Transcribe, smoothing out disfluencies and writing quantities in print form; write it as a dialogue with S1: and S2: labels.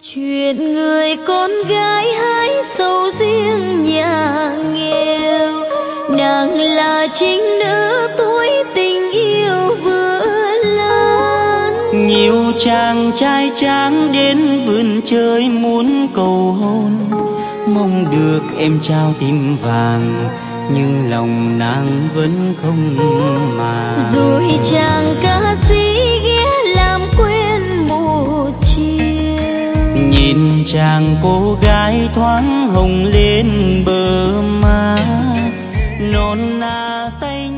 S1: Chuyện người con gái hái sầu riêng nhà nghèo, nàng là trinh nữ tuổi tình yêu vừa lớn.
S2: Nhiều chàng trai tráng đến vườn chơi muốn cầu hôn, mong được em trao tim vàng nhưng lòng nàng vẫn không mà.
S1: Rồi chàng ca sĩ ghé làm quên một chiều,
S2: nhìn chàng cô gái thoáng hồng lên bờ má, nôn na tay